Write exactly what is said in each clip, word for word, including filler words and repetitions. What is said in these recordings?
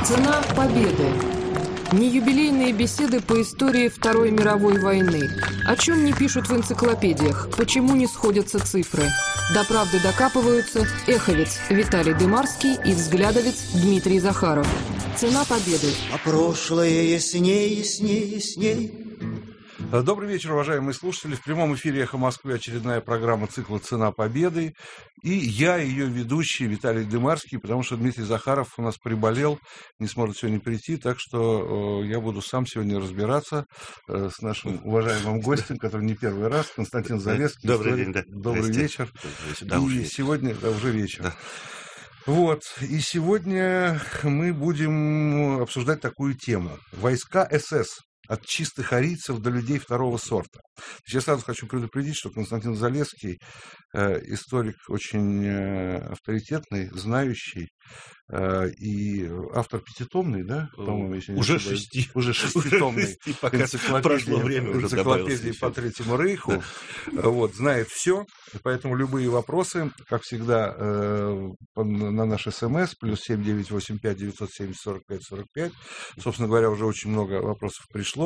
Цена победы. Неюбилейные беседы по истории Второй мировой войны. О чем не пишут в энциклопедиях, почему не сходятся цифры. До правды докапываются эховец Виталий Дымарский и взглядовец Дмитрий Захаров. Цена победы. А прошлое ясней, ясней, ясней. Добрый вечер, уважаемые слушатели. В прямом эфире «Эхо Москвы» очередная программа цикла «Цена победы». И я, ее ведущий, Виталий Дымарский, потому что Дмитрий Захаров у нас приболел, не сможет сегодня прийти, так что э, я буду сам сегодня разбираться э, с нашим уважаемым гостем, который не первый раз, Константин Залесский. Добрый историк. день, да. Добрый вечер. Да, и уже сегодня, да, уже вечер. Да. Вот, и сегодня мы будем обсуждать такую тему. Войска СС. От чистых арийцев до людей второго сорта. Я сразу хочу предупредить, что Константин Залесский э, историк очень э, авторитетный, знающий э, и автор пятитомный, да, по-моему, если не уже ошибаюсь, шести. уже шеститомной прошло время, уже энциклопедии по Третьему Рейху. Да. Вот, знает все, поэтому любые вопросы, как всегда, э, на наш СМС, плюс семь девять восемь пять девятьсот семьдесят сорок пять сорок пять. Собственно говоря, уже очень много вопросов пришло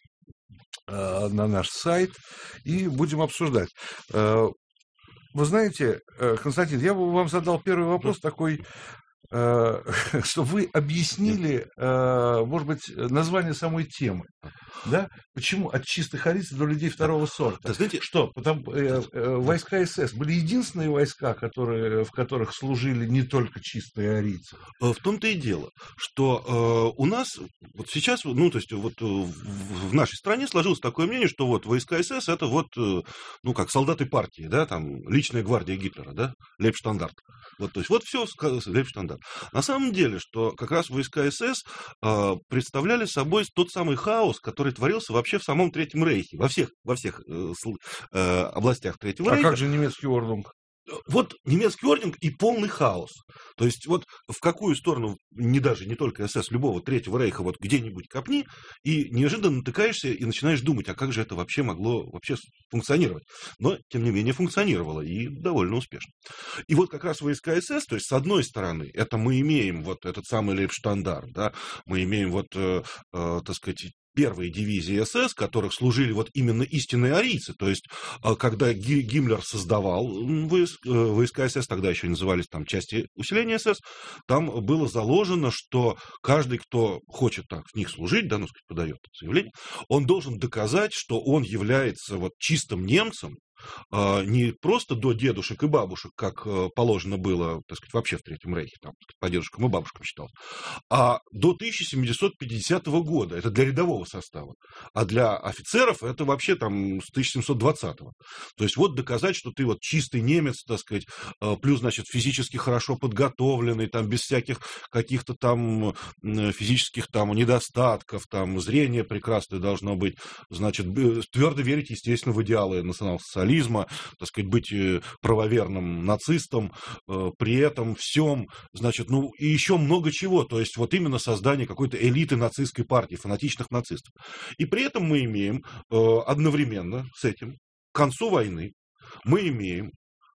на наш сайт, и будем обсуждать. Вы знаете, Константин, я бы вам задал первый вопрос такой, чтобы вы объяснили, может быть, название самой темы. Да? Почему от чистых арийцев до людей второго сорта? Да, знаете, что? Потому, э, э, войска СС были единственные войска, которые, в которых служили не только чистые арийцы? В том-то и дело, что э, у нас вот сейчас, ну, то есть вот э, в, в нашей стране сложилось такое мнение, что вот войска СС это вот, э, ну, как солдаты партии, да, там, личная гвардия Гитлера, да, лейбштандарт. Вот, то есть вот все лейбштандарт. На самом деле, что как раз войска СС э, представляли собой тот самый хаос, который творился вообще в самом Третьем Рейхе, во всех, во всех э, э, областях Третьего а Рейха. А как же немецкий ордунг? Вот немецкий ординг и полный хаос. То есть вот в какую сторону, не даже не только СС, любого Третьего Рейха, вот где-нибудь копни, и неожиданно натыкаешься и начинаешь думать, а как же это вообще могло вообще функционировать. Но, тем не менее, функционировало и довольно успешно. И вот как раз войска СС, то есть с одной стороны, это мы имеем вот этот самый лейбштандарт, да, мы имеем вот, э, э, так сказать, первые дивизии СС, которых служили вот именно истинные арийцы. То есть, когда Гиммлер создавал войска СС, тогда еще назывались там части усиления СС, там было заложено, что каждый, кто хочет так в них служить, да, ну, сказать, подает заявление, он должен доказать, что он является вот чистым немцем, не просто до дедушек и бабушек, как положено было, так сказать, вообще в Третьем Рейхе, там, по дедушкам и бабушкам считалось, а до тысяча семьсот пятидесятого года, это для рядового состава, а для офицеров это вообще там с тысяча семьсот двадцатого. То есть вот доказать, что ты вот чистый немец, так сказать, плюс, значит, физически хорошо подготовленный, там, без всяких каких-то там физических там недостатков, там, зрение прекрасное должно быть, значит, твердо верить, естественно, в идеалы национал-социализма, так сказать, быть правоверным нацистом, при этом всем, значит, ну, и еще много чего, то есть вот именно создание какой-то элиты нацистской партии, фанатичных нацистов. И при этом мы имеем одновременно с этим, к концу войны, мы имеем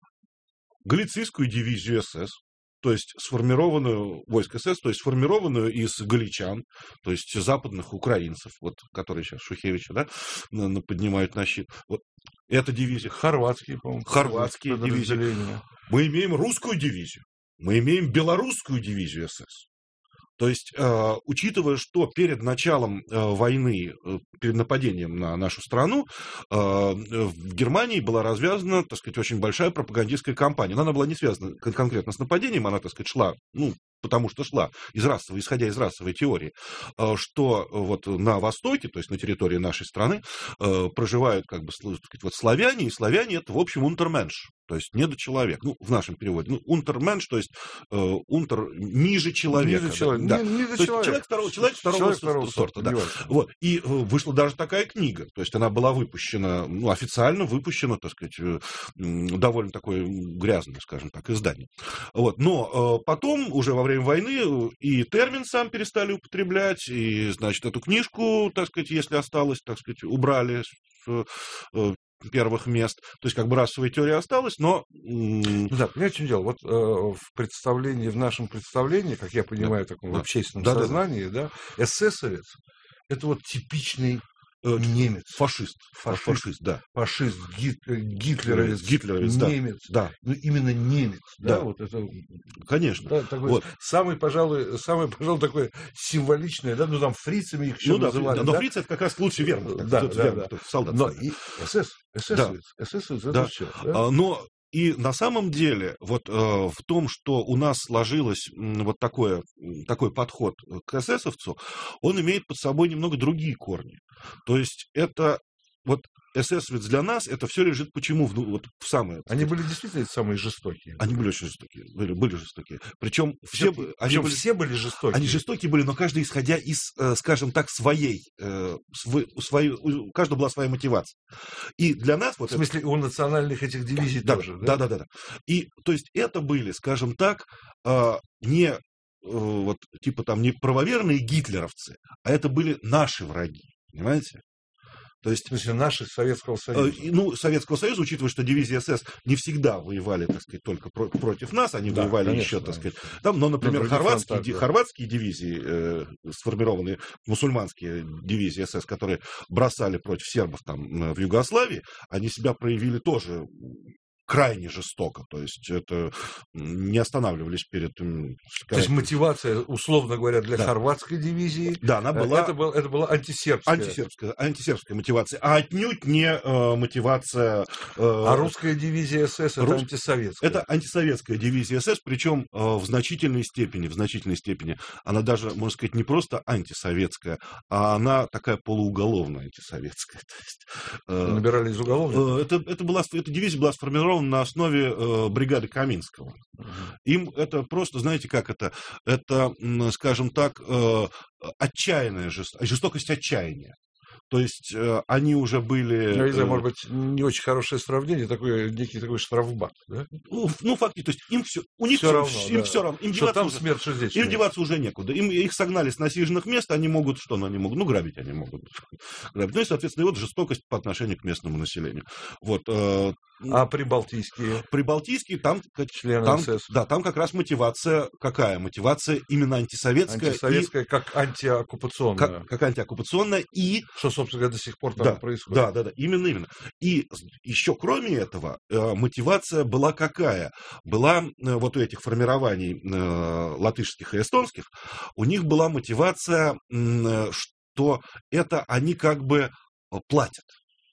галицийскую дивизию СС, то есть сформированную, войск СС, то есть сформированную из галичан, то есть западных украинцев, вот, которые сейчас Шухевича, да, поднимают на щит. Вот эта дивизия. Хорватские, по-моему. Хорватские дивизии. Мы имеем русскую дивизию. Мы имеем белорусскую дивизию СС. То есть, э, учитывая, что перед началом э, войны, э, перед нападением на нашу страну, э, в Германии была развязана, так сказать, очень большая пропагандистская кампания. Но она была не связана конкретно с нападением, она, так сказать, шла, ну, потому что шла из расовой, исходя из расовой теории, что вот на Востоке, то есть на территории нашей страны, проживают, как бы, сказать, вот славяне, и славяне это, в общем, унтерменш, то есть недочеловек, ну, в нашем переводе, ну, унтерменш, то есть унтер ниже человека. Ниже человека, да. не, не то есть человек второго, человек второго, человек второго сорта. Да. Вот. И вышла даже такая книга, то есть она была выпущена, ну, официально выпущена, так сказать, довольно такое грязное, скажем так, издание. Вот. Но потом, уже во время войны, и термин сам перестали употреблять, и, значит, эту книжку, так сказать, если осталось, так сказать, убрали первых мест. То есть, как бы расовая теория осталась, но... Ну да, понимаете, в чем дело? Вот э, в представлении, в нашем представлении, как я понимаю, да. таком да. в общественном да, сознании, да, да, эсэсовец – это вот типичный э, немец. Фашист. Фашист, фашист да. Фашист, гит, гитлеровец, гитлеровец, немец. Да. Ну, именно немец, да, да. вот это... Конечно. Да, такой вот. самый, пожалуй, самый, пожалуй, такое символичное, да, ну, там, фрицами их еще ну, называли. Да, но да? фрицы – это как раз лучший вермахт. Да, да, да, вермахт, да. солдат. Но и эсэс, эсэсовец, да. эсэсовец – это да. все. Да? А, но... И на самом деле вот э, в том, что у нас сложилось м, вот такое, такой подход к эсэсовцу, он имеет под собой немного другие корни. То есть это вот эсэсовец для нас, это все лежит почему в, вот, в самое... Они были действительно самые жестокие. Они были очень жестокие. Были, были жестокие. Причем все, Причем они были, все были жестокие. Они жестокие были, но каждый исходя из, э, скажем так, своей, э, свой, своей... У каждого была своя мотивация. И для нас... Вот в смысле, это... у национальных этих дивизий да, тоже, да? Да, да, да. И, то есть, это были, скажем так, э, не... Э, вот, типа там, не правоверные гитлеровцы, а это были наши враги. Понимаете? То есть, в смысле, наши Советского Союза. Э, ну, Советского Союза, учитывая, что дивизии СС не всегда воевали, так сказать, только про- против нас, они да, воевали конечно, еще, так сказать. Там, но, например, хорватские, фронтах, да. хорватские дивизии, э, сформированные мусульманские дивизии СС, которые бросали против сербов там в Югославии, они себя проявили тоже крайне жестоко, то есть это не останавливались перед... Скажем, то есть мотивация, условно говоря, для да. хорватской дивизии, да, она была, это, был, это была антисербская. антисербская. Антисербская мотивация, а отнюдь не э, мотивация... Э, а русская дивизия СС это рус... антисоветская. Это антисоветская дивизия СС, причем э, в значительной степени, в значительной степени, она даже, можно сказать, не просто антисоветская, а она такая полууголовная антисоветская. То есть, э, набирали из уголовников? Э, это, это была, эта дивизия была сформирована на основе э, бригады Каминского. Uh-huh. Им это просто, знаете, как это? Это, скажем так, э, отчаянная жестокость, жестокость отчаяния. То есть э, они уже были... Я не знаю, может быть, не очень хорошее сравнение, такой некий такой штрафбат, да? Ну, ну фактически, то есть им все, у них все все, равно, им да. все равно. Им что деваться там уже, смерть, что здесь им смерть. деваться уже некуда. Им, их согнали с насиженных мест, они могут, что ну, они могут? Ну, грабить они могут. Грабить. Ну и, соответственно, и вот жестокость по отношению к местному населению. Вот, э, а прибалтийские? Прибалтийские, там, члены там, СС. Да, там как раз мотивация какая? Мотивация именно антисоветская. Антисоветская, и, как антиоккупационная. Как, как антиоккупационная и... Что, собственно говоря, до сих пор там да, происходит. Да, да, да, именно, именно. И еще кроме этого, э, мотивация была какая? Была э, вот у этих формирований э, латышских и эстонских, у них была мотивация, э, что это они как бы платят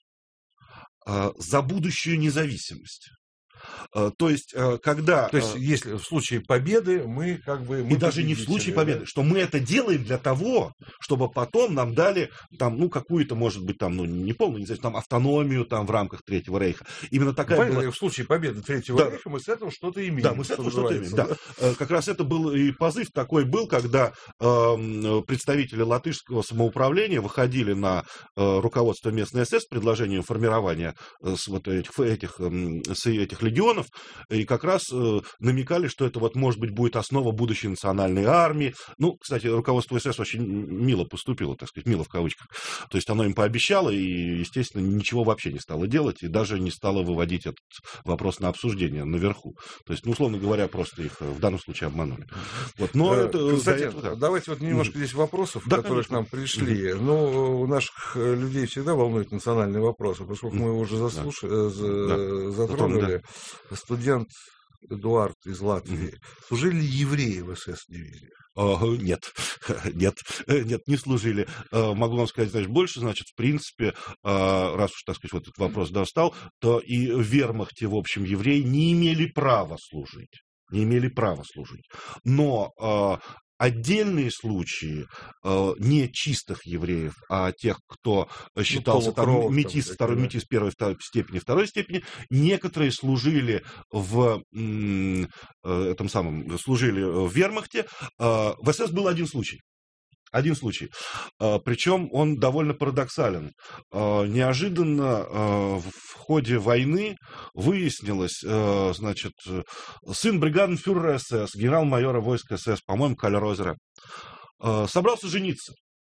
э, за будущую независимость. То есть, когда... То есть, если в случае победы мы как бы... Мы и даже не в случае победы, да? что мы это делаем для того, чтобы потом нам дали там, ну, какую-то, может быть, там, ну, не полную, не знаю, там, автономию там в рамках Третьего Рейха. Именно такая Понятно, была... в случае победы Третьего да. Рейха мы с этого что-то имеем. Да, мы с этого что-то, что-то имеем, да. да. Как раз это был и позыв такой был, когда э, представители латышского самоуправления выходили на э, руководство местной СС с предложением формирования э, с вот этих, этих, э, с этих легионов, и как раз э, намекали, что это вот, может быть, будет основа будущей национальной армии. Ну, кстати, руководство СС очень мило поступило, так сказать, мило в кавычках. То есть оно им пообещало и, естественно, ничего вообще не стало делать и даже не стало выводить этот вопрос на обсуждение наверху. То есть, ну, условно говоря, просто их в данном случае обманули. Вот, но э, это, кстати, этого, да. давайте вот немножко здесь вопросов, да, которые конечно. к нам пришли. Mm-hmm. Ну, у наших людей всегда волнуют национальные вопросы, поскольку mm-hmm. мы его уже заслуш... да. за... затронули. Да. Студент Эдуард из Латвии. Mm-hmm. Служили ли евреи в эс-эс-дивизии? Uh, нет, нет, нет, не служили. Uh, могу вам сказать, значит, больше, значит, в принципе, uh, раз уж, так сказать, вот этот вопрос достал, то и в вермахте, в общем, евреи не имели права служить. Не имели права служить. Но uh, отдельные случаи э, не чистых евреев, а тех, кто считался ну, там, метис, там, второй, да. метис первой второй степени, второй степени, некоторые служили в м, э, этом самом, служили в вермахте. Э, в СС был один случай. Один случай. Причем он довольно парадоксален. Неожиданно в ходе войны выяснилось, значит, сын бригаденфюрера СС, генерал-майора войск СС, по-моему, Каль Розера, собрался жениться.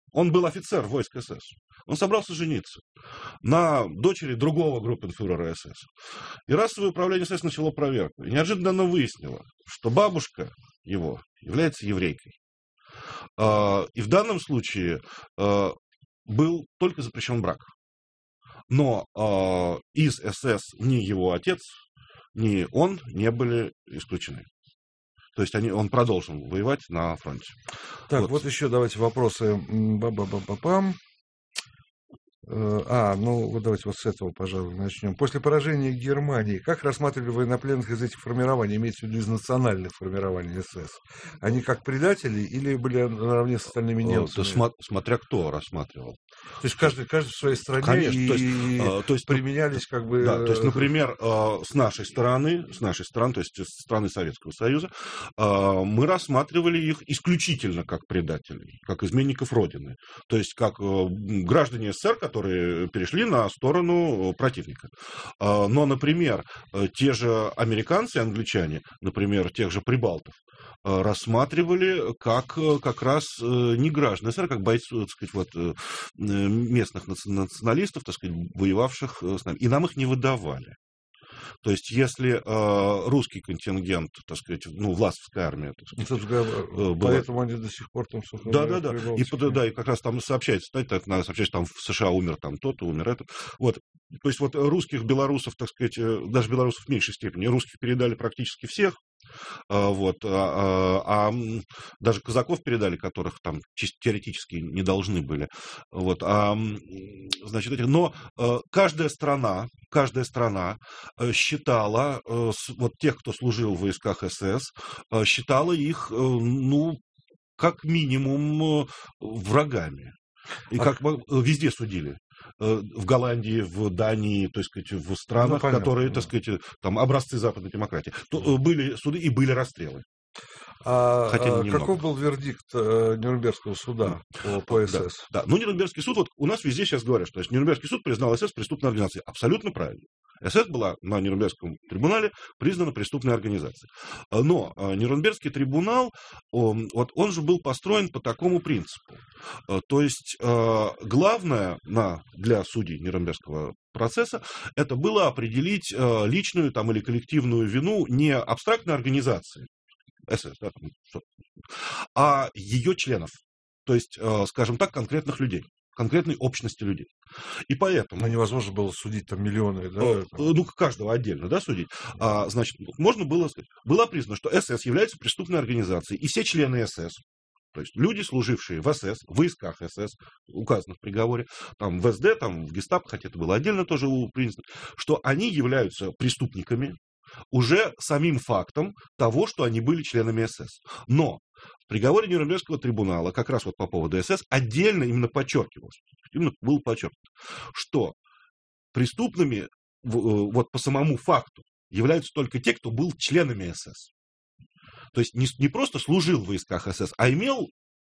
Он был офицер войск СС. Он собрался жениться на дочери другого группенфюрера СС. И расовое управление СС начало проверку. И неожиданно выяснило, что бабушка его является еврейкой. И в данном случае был только запрещен брак. Но из СС ни его отец, ни он не были исключены. То есть они, он продолжил воевать на фронте. Так, вот. вот еще давайте вопросы. Ба-ба-ба-ба-пам. А, ну вот давайте вот с этого, пожалуй, начнем. После поражения Германии, как рассматривали военнопленных из этих формирований, имеется в виду из национальных формирований СС? Они как предатели или были наравне с остальными немцами? Сма- смотря кто рассматривал. То есть каждый, каждый в своей стране. Конечно, и, то есть, а, то есть применялись как бы... Да, то есть, например, с нашей стороны, с нашей стороны, то есть с стороны Советского Союза, мы рассматривали их исключительно как предателей, как изменников Родины. То есть как граждане СССР, которые перешли на сторону противника. Но, например, те же американцы, англичане, например, тех же прибалтов, рассматривали как как раз не граждан СССР, как бойцов, так сказать, вот, местных националистов, так сказать, воевавших с нами. И нам их не выдавали. То есть, если э, русский контингент, так сказать, ну, власовская армия, так сказать, э, поэтому они до сих пор там, собственно, да, да, да. И, да, и как раз там сообщается, знаете, надо сообщать, там в США умер там тот, умер этот. Вот. То есть, вот русских, белорусов, так сказать, даже белорусов в меньшей степени, русских передали практически всех. Вот, а, а, а даже казаков передали, которых там теоретически не должны были. Вот, а, значит, этих, но каждая страна, каждая страна считала, вот тех, кто служил в войсках СС, считала их, ну, как минимум врагами. И как бы везде судили. В Голландии, в Дании, то есть, в странах, ну, которые, так сказать, там образцы западной демократии. То, были суды и были расстрелы. А, Хотя а какой был вердикт э, Нюрнбергского суда по, по СС? Да, да. Ну, Нюрнбергский суд, вот у нас везде сейчас говорят, что есть, Нюрнбергский суд признал СС преступной организацией. Абсолютно правильно. СС была на Нюрнбергском трибунале признана преступной организацией. Но Нюрнбергский трибунал, он, вот он же был построен по такому принципу. То есть главное на, для судей Нюрнбергского процесса это было определить личную там, или коллективную вину не абстрактной организации, СС, да, там, а ее членов. То есть, скажем так, конкретных людей. Конкретной общности людей. И поэтому... Но невозможно было судить там миллионы, да? Э, ну, каждого отдельно, да, судить. А, значит, можно было сказать... Было признано, что СС является преступной организацией, и все члены СС, то есть люди, служившие в СС, в войсках СС, указанных в приговоре, там, в СД, там, в гестапо, хотя это было отдельно тоже признано, что они являются преступниками уже самим фактом того, что они были членами СС. Но в приговоре Нюрнбергского трибунала, как раз вот по поводу СС, отдельно именно подчеркивалось, именно было подчеркнуто, что преступными вот по самому факту являются только те, кто был членами СС. То есть не, не просто служил в войсках СС, а имел,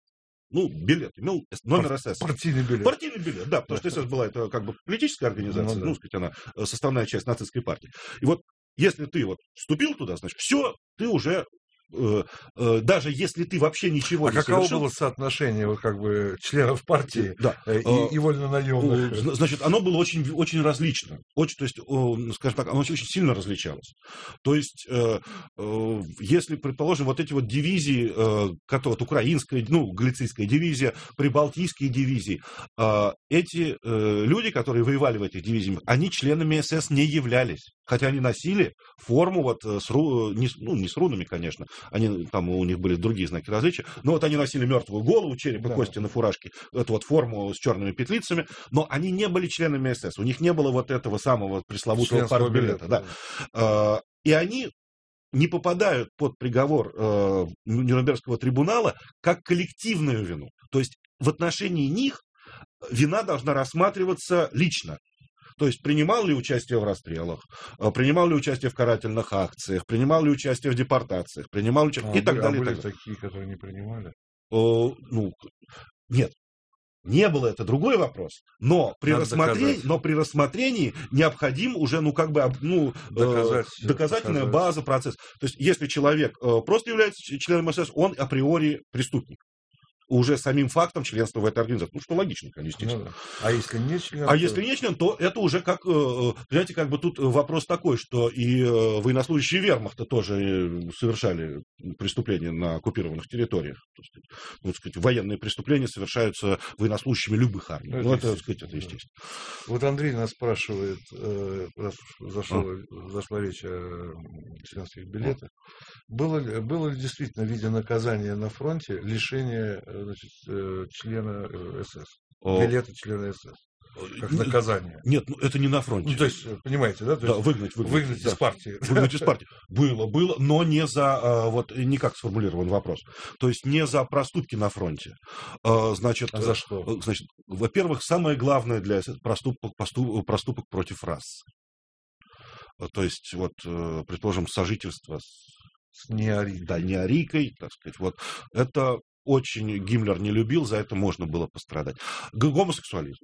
ну, билет, имел номер СС. Партийный билет. Партийный билет, да, потому что СС была это как бы политическая организация, ну, ну, сказать, она составная часть нацистской партии. И вот если ты вот вступил туда, значит, все, ты уже, э, э, даже если ты вообще ничего а не каково совершил... было соотношение вот, как бы, членов партии да. и, и вольнонаемных? Значит, оно было очень, очень различно. Очень, то есть, э, скажем так, оно очень сильно различалось. То есть, э, э, если, предположим, вот эти вот дивизии, э, которые, вот, украинская, ну, галицийская дивизия, прибалтийские дивизии, э, эти э, люди, которые воевали в этих дивизиях, они членами СС не являлись. Хотя они носили форму вот с, ру... не, ну, не с рунами, конечно, они, там у них были другие знаки различия, но вот они носили мертвую голову, череп и да. кости на фуражке, эту вот форму с черными петлицами, но они не были членами СС, у них не было вот этого самого пресловутого партбилета. Да. Да. И они не попадают под приговор э, Нюрнбергского трибунала как коллективную вину. То есть в отношении них вина должна рассматриваться лично. То есть принимал ли участие в расстрелах, принимал ли участие в карательных акциях, принимал ли участие в депортациях, принимал ли участие... А, и так а далее. были и так далее. такие, которые не принимали? О, ну, нет. Не было, это другой вопрос. Но при, рассмотрении, но при рассмотрении необходим уже, ну, как бы, ну, Доказать, э, доказательная доказать. база, процесс. То есть, если человек э, просто является членом СС, он априори преступник. уже самим фактом членства в этой организации. Ну, что логично, конечно. Ну, да. А если не член? А то... если не член, то это уже как, знаете, как бы тут вопрос такой, что и военнослужащие вермахта тоже совершали преступления на оккупированных территориях. То есть, ну, так сказать, военные преступления совершаются военнослужащими любых армий. Это, ну, это, так сказать, это естественно. Вот Андрей нас спрашивает, раз зашел, а? зашла речь о членских билетах, было ли, было ли действительно в виде наказания на фронте лишение, значит, члена СС, билета члена СС? Как наказание. Нет, ну это не на фронте. Ну, то есть, понимаете, да? То да, есть, выгнать, выгнать. Выгнать да. из партии. Выгнать из партии. Было, было, но не за, вот не как сформулирован вопрос. То есть не за проступки на фронте. Значит, а за что? Значит, во-первых, самое главное для проступок, проступок, проступок против расы. То есть, вот, предположим, сожительство с, с неарийкой. Да, неарийкой, так сказать. Вот это очень Гиммлер не любил, за это можно было пострадать. Гомосексуализм.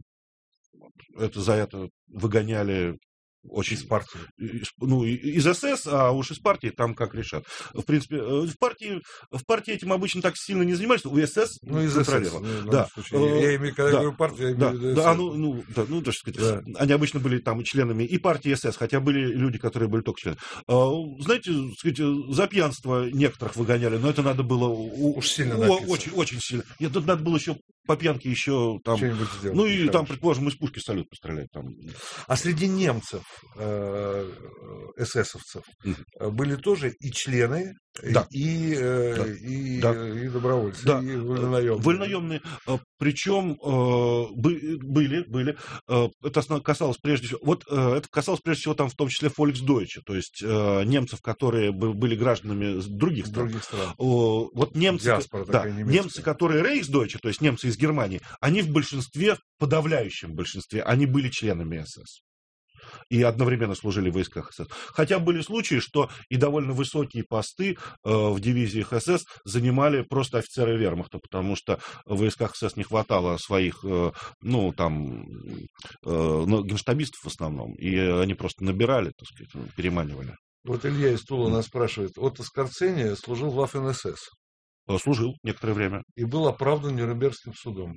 Это за это выгоняли очень... Из партии. Ну, из СС, а уж из партии там как решат. В принципе, в партии, в партии этим обычно так сильно не занимались, у СС ну, из контролировал. СС, ну, да. Я имею, когда да. говорю партию, я да. имею в виду да, ну, ну, да, ну, то есть, сказать, да. Они обычно были там членами и партии СС, хотя были люди, которые были только членами. Знаете, сказать, за пьянство некоторых выгоняли, но это надо было... Уж сильно о, очень, очень сильно. Нет, тут надо было еще по пьянке еще там... Что-нибудь сделать. Ну, и там, предположим, из пушки салют пострелять. Там. А среди немцев, э, эсэсовцев, mm-hmm. были тоже и члены, да. и, э, да. и, да. и добровольцы, да. и вольнонаемные. Вольнонаемные. Причем э, были, были. Э, это касалось прежде всего... Вот э, это касалось прежде всего там в том числе Volksdeutsche, то есть э, немцев, которые были гражданами других стран. Других стран. Э, вот немцы, Диаспора, да, немцы, которые Reichsdeutsche, то есть немцы из Германии, они в большинстве, в подавляющем большинстве, они были членами СС. И одновременно служили в войсках СС. Хотя были случаи, что и довольно высокие посты э, в дивизиях СС занимали просто офицеры вермахта, потому что в войсках СС не хватало своих, э, ну, там, э, ну, генштабистов в основном, и они просто набирали, так сказать, переманивали. Вот Илья из Тула нас спрашивает. Отто Скорцени служил в Waffen-СС. Служил некоторое время. И был оправдан Нюрнбергским судом.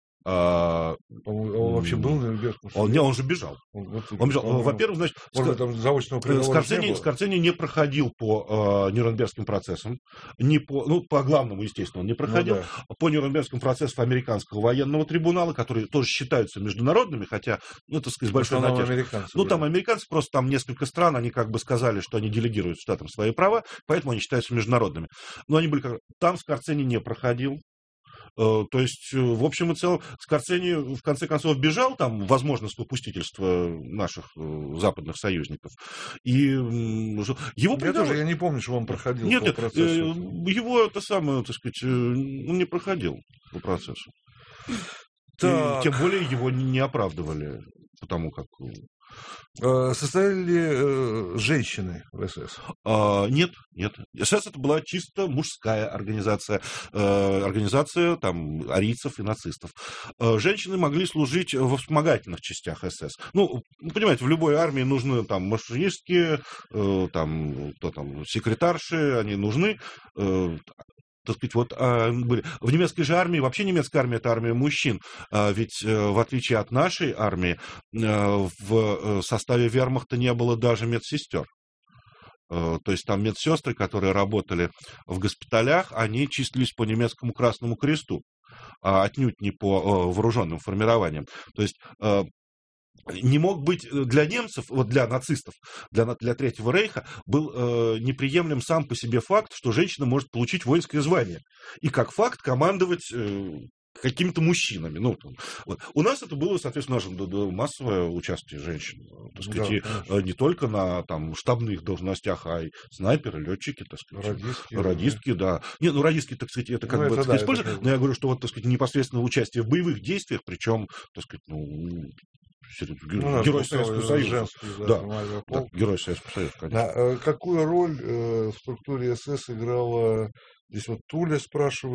А, он, он вообще был на Нюрнбергском суде? Он, не, он же бежал. Он, вот, он бежал. Он, Во-первых, значит, может быть, там заочного приговора Скорцени, не Скорцени не проходил по э, Нюрнбергским процессам. Не по, ну, по главному, естественно, он не проходил. Ну, да. По Нюрнбергским процессам американского военного трибунала, которые тоже считаются международными, хотя, ну, так сказать, с большой натяжкой. Ну, да. Там американцы, просто там несколько стран, они как бы сказали, что они делегируют штатам свои права, поэтому они считаются международными. Но они были как... Там Скорцени не проходил. То есть, в общем и целом, Скорцени в конце концов бежал, там, возможно, с попустительства наших западных союзников. И его я предал... тоже, я не помню, что он проходил нет, по нет, процессу. Его, это самое, так сказать, он не проходил по процессу. Так. И, тем более его не оправдывали, потому как... Состояли ли э, женщины в СС? А, нет, нет. СС это была чисто мужская организация, э, организация там арийцев и нацистов. Э, женщины могли служить во вспомогательных частях СС. Ну, понимаете, в любой армии нужны там машинистки, э, там, кто там, секретарши, они нужны. Э, Так сказать, вот, были. В немецкой же армии, вообще немецкая армия – это армия мужчин. Ведь, в отличие от нашей армии, в составе вермахта не было даже медсестер. То есть там медсестры, которые работали в госпиталях, они числились по немецкому Красному Кресту, а отнюдь не по вооруженным формированиям. То есть не мог быть для немцев, вот для нацистов, для, для Третьего Рейха, был э, неприемлем сам по себе факт, что женщина может получить воинское звание. И как факт командовать э, какими-то мужчинами. Ну, вот. У нас это было, соответственно, наше массовое участие женщин. Так сказать, да, и, не только на там, штабных должностях, а и снайперы, летчики, так сказать. Радистки. Радистки, да. Не, ну, радистки, так сказать, это как ну, бы это, так сказать, да, используют. Это... Но я говорю, что вот, так сказать, непосредственно участие в боевых действиях, причем, так сказать, ну, ну, Герой Советского Союза. Женский, да, да, да, Герой Советского Союза, конечно. Да, какую роль э, в структуре СС играла, здесь вот Туля спрашивают,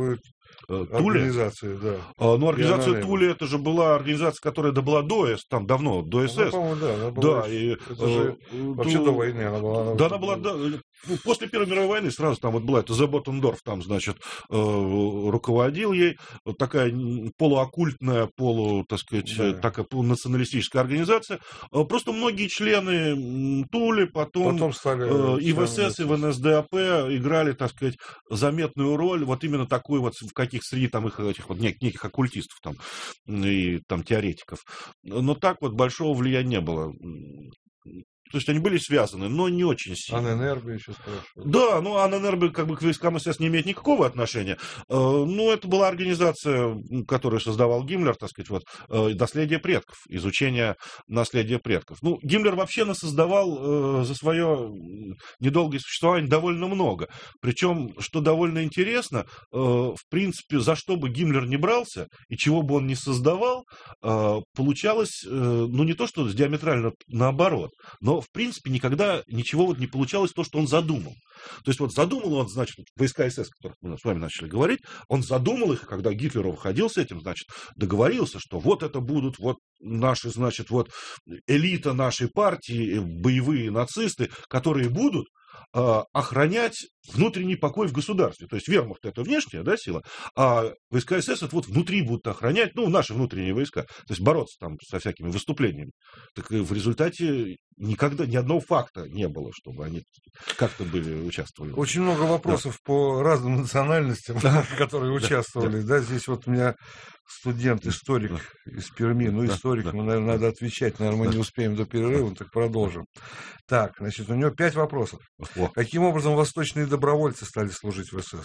Туле. Организации, да. А, ну, организация она, Туле, это же была организация, которая была до СС, там давно, до СС. Ну, по-моему, да, она была, да, и, это же э, вообще ту... до войны она была. Она да, она была, да, ну, после Первой мировой войны сразу там вот была, это Зеботендорф, там, значит, э, руководил ей, вот такая полуоккультная, полу, так сказать, да. такая полунационалистическая организация. Просто многие члены Туле потом, потом стали э, и в СС, и в эн эс дэ а пэ играли, так сказать, заметную роль, вот именно такой вот, в каких среди там их, этих вот неких, неких оккультистов там, и там теоретиков. Но так вот большого влияния не было. То есть они были связаны, но не очень сильно. АННРБ еще спрашивают. Да, ну АННРБ как бы к войскам СС не имеет никакого отношения. Ну, это была организация, которую создавал Гиммлер, так сказать, вот, наследие предков, изучение наследия предков. Ну, Гиммлер вообще создавал за свое недолгое существование довольно много. Причем, что довольно интересно, в принципе, за что бы Гиммлер не брался и чего бы он ни создавал, получалось, ну, не то, что диаметрально наоборот, но в принципе, никогда ничего вот не получалось то, что он задумал. То есть, вот задумал он, значит, войска СС, о которых мы с вами начали говорить, он задумал их, и когда Гитлер выходил с этим, значит, договорился, что вот это будут вот наши, значит, вот элита нашей партии, боевые нацисты, которые будут э, охранять внутренний покой в государстве. То есть вермахт — это внешняя, да, сила, а войска СС это вот внутри будут охранять, ну, наши внутренние войска. То есть бороться там со всякими выступлениями. Так и в результате никогда ни одного факта не было, чтобы они как-то были, участвовали. Очень много вопросов да. по разным национальностям, которые участвовали. Да, здесь вот у меня студент, историк из Перми. Ну, историк, ну, наверное, надо отвечать. Наверное, мы не успеем до перерыва, так продолжим. Так, значит, у него пять вопросов. Каким образом восточные добровольцы стали служить в СС?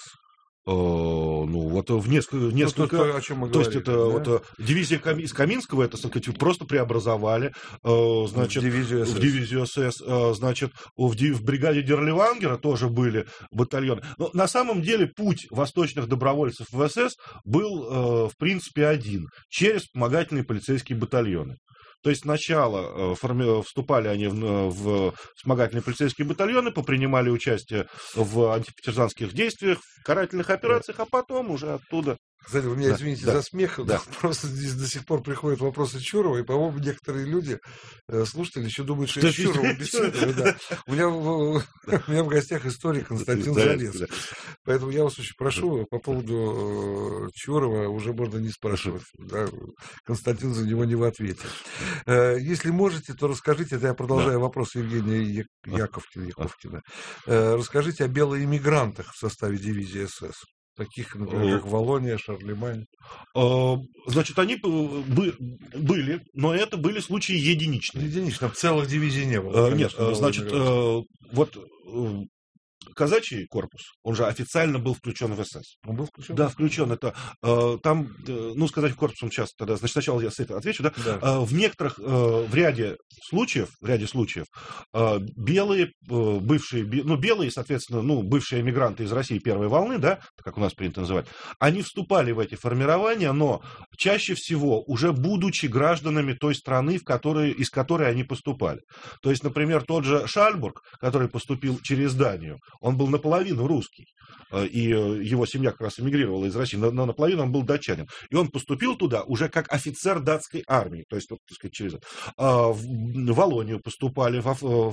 Ну, вот в несколько... несколько ну, то, о чем мы то говорили, есть, это да? вот, дивизия из Каминского, это, так сказать, просто преобразовали, значит, в дивизию СС. В дивизию СС, значит, в, в бригаде Дерливангера тоже были батальоны. Но на самом деле путь восточных добровольцев в СС был, в принципе, один. Через вспомогательные полицейские батальоны. То есть сначала форми... вступали они в, в вспомогательные полицейские батальоны, попринимали участие в антипартизанских действиях, в карательных операциях, а потом уже оттуда... Кстати, вы меня да, извините да, за смех, да. Просто здесь до сих пор приходят вопросы Чурова, и, по-моему, некоторые люди, слушатели, еще думают, что, что я с Чуровым беседую. Да. У, меня в, у меня в гостях историк Константин Залесский. Да. Поэтому я вас очень прошу, по поводу Чурова уже можно не спрашивать. Да. Константин за него не в ответе. Если можете, то расскажите, это я продолжаю да. вопрос Евгения Яковкина, Яковкина. Расскажите о белоэмигрантах в составе дивизии СС. Таких, например, как Волония, Шарлемань. Значит, они были, но это были случаи единичные. Единично, целых дивизий не было. Нет, значит, вот казачий корпус, он же официально был включен в СС. Он был включен? Да, включен. Это, э, там, э, ну, с казачьим корпусом сейчас тогда, значит, сначала я с этого отвечу, да? Да. Э, в некоторых, э, в ряде случаев, в ряде случаев, э, белые, э, бывшие, бе, ну, белые, соответственно, ну, бывшие эмигранты из России первой волны, да, как у нас принято называть, они вступали в эти формирования, но чаще всего уже будучи гражданами той страны, в которой, из которой они поступали. То есть, например, тот же Шальбург, который поступил через Данию, он был наполовину русский, и его семья как раз эмигрировала из России, но наполовину он был датчанин. И он поступил туда уже как офицер датской армии, то есть, вот, так сказать, через в Волонию поступали, во, в,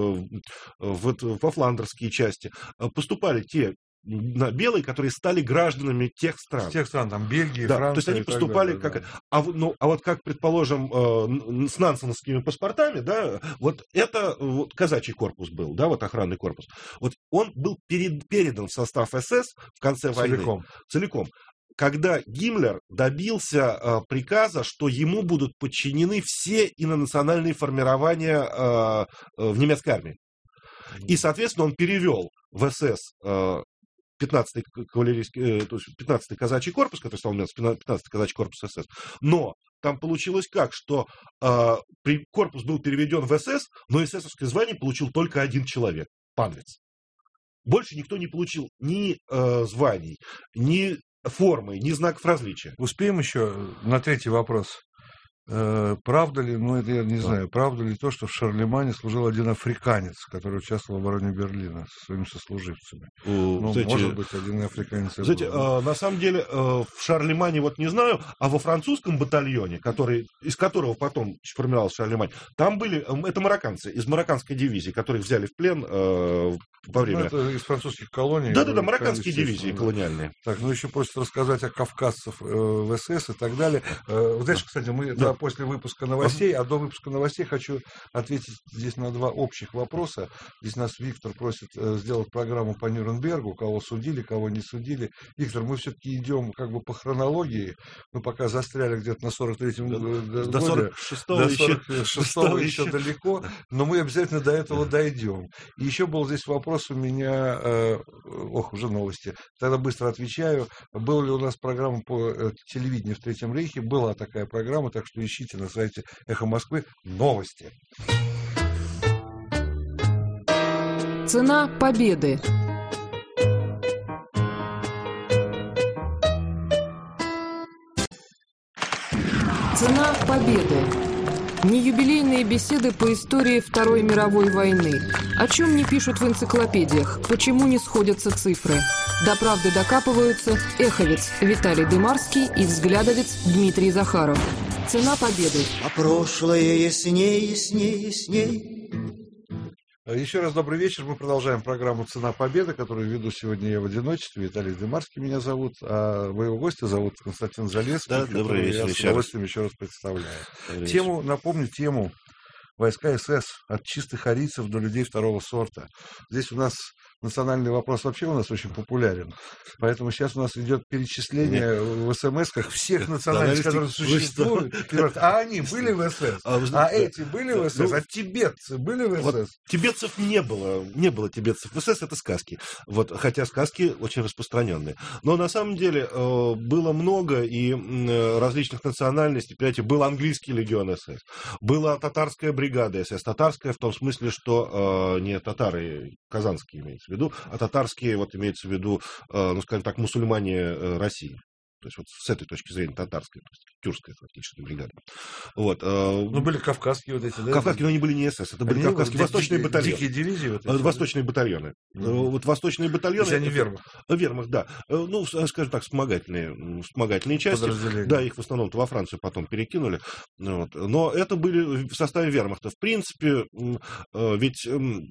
в, во фландерские части, поступали те белые, которые стали гражданами тех стран. Тех стран, там, Бельгии, да, Франция. То есть они поступали далее, как... Да. А, ну, а вот как, предположим, э, с нансеновскими паспортами, да, вот это вот, казачий корпус был, да, вот охранный корпус. Вот он был перед, передан в состав СС в конце войны. Целиком. Целиком. Когда Гиммлер добился э, приказа, что ему будут подчинены все инонациональные формирования э, э, в немецкой армии. И, соответственно, он перевел в СС э, пятнадцатый кавалерийский, то есть пятнадцатый казачий корпус, который стал пятнадцатый казачий корпус СС. Но там получилось как, что э, корпус был переведен в СС, но эсэсовское звание получил только один человек, панвиц. Больше никто не получил ни э, званий, ни формы, ни знаков различия. Успеем еще на третий вопрос? Э, правда ли, ну это я не знаю, правда ли то, что в Шарлемане служил один африканец, который участвовал в обороне Берлина со своими сослуживцами? Ну, Ну, знаете, может быть, один африканец. и знаете, был, да? э, на самом деле э, в Шарлемане вот не знаю, а во французском батальоне, который, из которого потом сформировался Шарлемань, там были, э, это марокканцы, из марокканской дивизии, которых взяли в плен э, во время... Ну, это из французских колоний. Да-да-да, э, марокканские естественно, дивизии да. колониальные. Так, ну еще просто рассказать о кавказцев э, в СС и так далее. Э, вот знаешь, кстати, мы Да. да, после выпуска новостей, а до выпуска новостей хочу ответить здесь на два общих вопроса. Здесь нас Виктор просит э, сделать программу по Нюрнбергу, кого судили, кого не судили. Виктор, мы все-таки идем как бы по хронологии. Мы пока застряли где-то на сорок третьем годе. До сорок шестого До еще, сорок шестого еще еще. далеко, но мы обязательно до этого дойдем. И еще был здесь вопрос у меня, э, ох, уже новости. Тогда быстро отвечаю. Была ли у нас программа по э, телевидению в Третьем Рейхе? Была такая программа, так что ищите на сайте «Эхо Москвы» новости. Цена победы. Цена победы. Не юбилейные беседы по истории Второй мировой войны. О чем не пишут в энциклопедиях, почему не сходятся цифры. До правды докапываются эховец Виталий Дымарский и взглядовец Дмитрий Захаров. Цена победы. А прошлое ясней, ясней, ясней. Еще раз добрый вечер. Мы продолжаем программу «Цена победы», которую веду сегодня я в одиночестве. Виталий Дымарский меня зовут, а моего гостя зовут Константин Залесский, Да, которого добрый вечер, я с еще удовольствием еще раз представляю. Добрый Тему, напомню, тему войска СС от чистых арийцев до людей второго сорта. Здесь у нас национальный вопрос вообще у нас очень популярен. Поэтому сейчас у нас идет перечисление Нет. в СМС-ках всех национальностей, которые существуют. А они были в СС? А, а эти были в СС? Ну, а тибетцы были в СС? Вот, тибетцев не было. Не было тибетцев в СС, это сказки. Вот, хотя сказки очень распространенные. Но на самом деле было много и различных национальностей. Понимаете, был английский легион СС, была татарская бригада СС. Татарская в том смысле, что не татары казанские имеются в виду, а татарские, вот имеется в виду, э, ну, скажем так, мусульмане э, России. То есть вот с этой точки зрения татарская, то есть тюркская фактически бригада. Вот, э, ну, были кавказские вот эти, да? Кавказские, но они были не СС, это были они кавказские, восточные дикие, батальоны. Дикие дивизии? Вот эти, восточные батальоны. Mm-hmm. Вот восточные батальоны... То есть они вермахт? Вермахт, да. Ну, скажем так, вспомогательные, вспомогательные части. Да, их в основном во Францию потом перекинули. Вот. Но это были в составе вермахта. В принципе, ведь...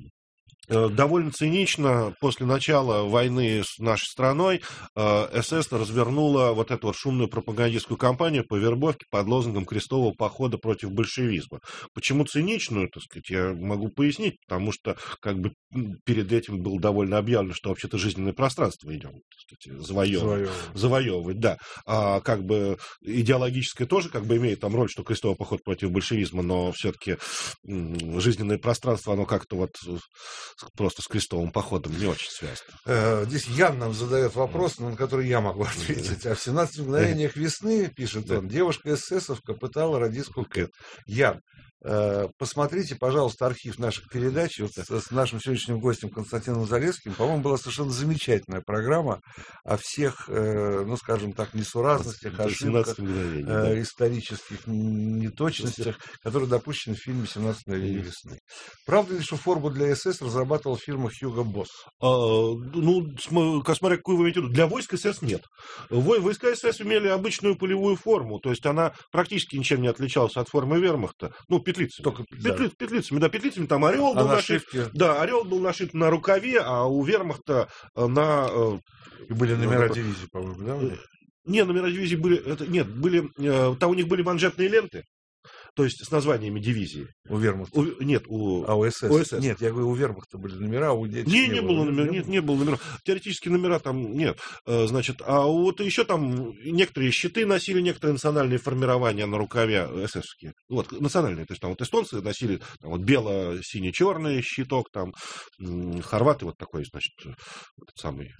довольно цинично после начала войны с нашей страной СС развернула вот эту вот шумную пропагандистскую кампанию по вербовке под лозунгом крестового похода против большевизма. Почему циничную, так сказать, я могу пояснить, потому что как бы перед этим было довольно объявлено, что вообще-то жизненное пространство идем, так сказать, завоевывать. завоевывать, да. А как бы идеологическое тоже как бы имеет там роль, что крестовый поход против большевизма, но все-таки жизненное пространство, оно как-то вот просто с крестовым походом не очень связано. Здесь Ян нам задает вопрос, на который я могу ответить. А в семнадцати мгновениях весны, пишет он, девушка эсэсовка пытала радистку Кэт. Ян, посмотрите, пожалуйста, архив наших передач. Вот с нашим сегодняшним гостем Константином Залесским, по-моему, была совершенно замечательная программа о всех, ну, скажем так, несуразностях, ошибках, да. исторических неточностях, которые допущены в фильме «семнадцать мгновений весны». Правда ли, что форму для СС разрабатывала фирма Hugo Boss? А, ну, смотря какую вы имеете в виду. Для войск СС нет. Войска СС имели обычную полевую форму, то есть она практически ничем не отличалась от формы вермахта. Ну, петлицами. Только, Петли, да. Петлицами, да, петлицами. Там орел был а нашит. Да, орел был нашит на рукаве, а у вермахта на... И были номера дивизии, по-моему, да? Не, номера дивизии были... Это, нет, были... Там у них были манжетные ленты. То есть с названиями дивизии. У вермахта? У, нет, у... А у СС? у СС? Нет, я говорю, у вермахта были номера, а у детей не, не, не было. было номера, нет, не было номера. Теоретически номера там нет. Значит, а вот еще там некоторые щиты носили, некоторые национальные формирования на рукаве эсэсовские. Вот, национальные. То есть там вот эстонцы носили там, вот бело-сине-черный щиток, там хорваты вот такой, значит, вот самый...